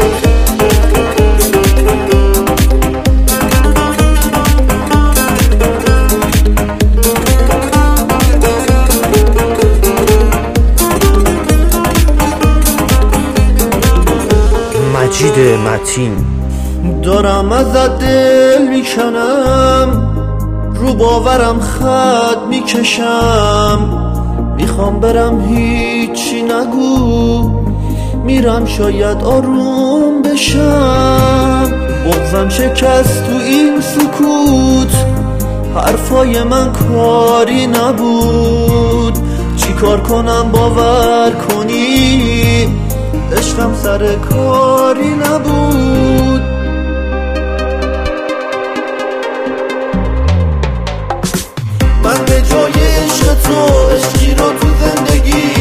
مجید متین. دارم ازت دل میکنم، رو باورم خط میکشم، میخوام برم هیچی نگو، میرم شاید آروم بشم. بغضم شکست تو این سکوت، حرفای من کاری نبود. چی کار کنم باور کنی، عشقم سر کاری نبود. من به جای عشق تو عشقی رو تو زندگی